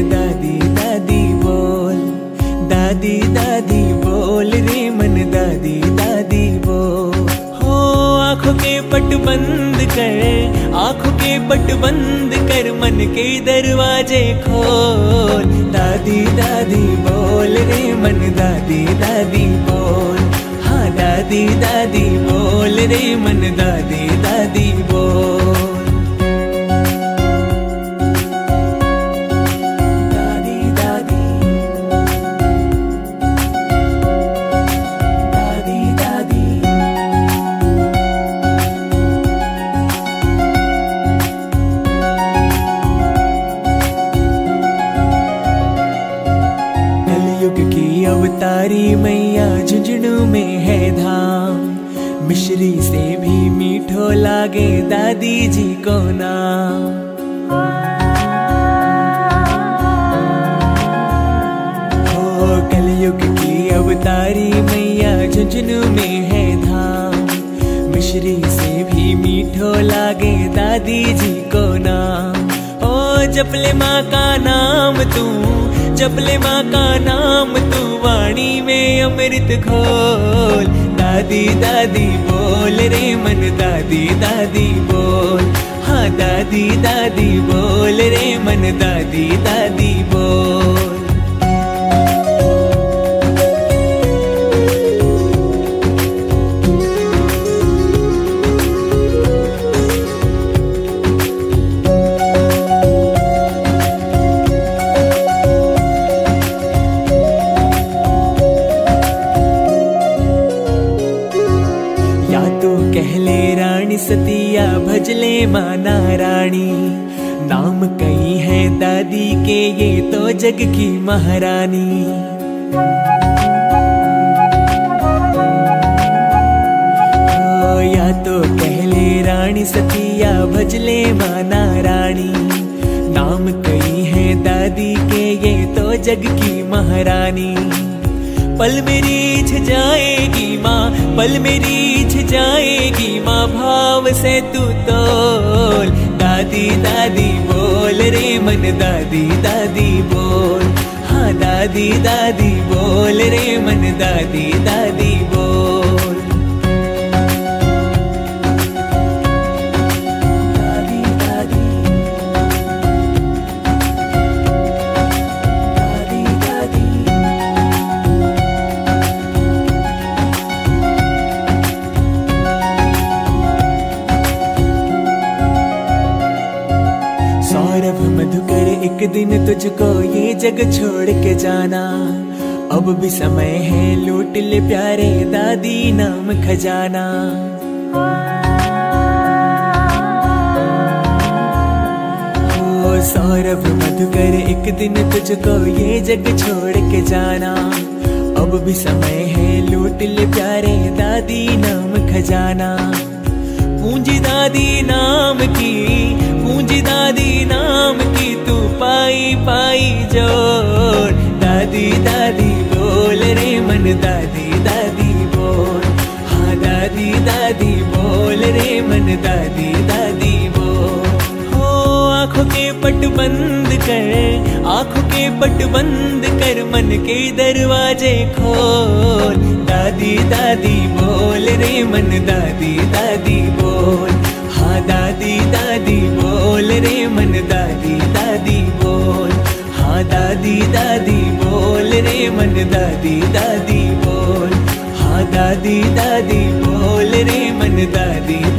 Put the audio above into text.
दादी दादी बोल, दादी दादी बोल रे मन दादी दादी बोल। हो आँखों के पट बंद कर, आँखों के पट बंद कर, मन के दरवाजे खोल, दादी दादी बोल रे मन दादी दादी बोल। हाँ दादी दादी बोल रे मन दादी दादी बोल। अवतारी मैया झुंझुनू में है धाम, मिश्री से भी मीठो लागे दादी जी को नाम। हो कलयुग की अवतारी मैया झुंझुनू में है धाम, मिश्री से भी मीठो लागे दादी जी को नाम। ओ जपले माँ का नाम तू, जपले माँ का नाम तू, वाणी में अमृत घोल, दादी दादी बोल रे मन दादी दादी बोल। हाँ दादी दादी बोल रे मन दादी दादी बोल। कहले रानी सतिया भजले माँ नारायणी, नाम कई है दादी के ये तो जग की महारानी। ओ या तो कहले रानी सतिया भजले माँ नारायणी, नाम कई है दादी के ये तो जग की महारानी। पल मेरी छ जाएगी माँ, पल मेरी छ जाएगी माँ, भाव से तू तोल, दादी दादी बोल रे मन दादी दादी बोल। हाँ दादी दादी बोल रे मन दादी दादी बोल। सौरभ मधुकर एक दिन तुझको ये जग छोड़ के जाना, अब भी समय है लूट ले प्यारे दादी नाम खजाना। ओ सौरभ मधुकर एक दिन तुझको ये जग छोड़ के जाना, अब भी समय है लूट ले प्यारे दादी नाम खजाना। पूंजी दादी नाम की, पूंजी दादी नाम की, तू पाई पाई जोड़, दादी दादी बोल रे मन दादी दादी बोल। हाँ दादी दादी बोल रे मन दादी दादी बोल। हो आँखों के पट बंद कर, आँखों के पट बंद कर, मन के दरवाजे खोल, दादी दादी बोल रे मन दादी दादी बोल। हाँ दादी दादी बोल रे मन दादी दादी बोल। हाँ दादी दादी बोल रे मन दादी दादी बोल। हाँ दादी दादी बोल रे मन दादी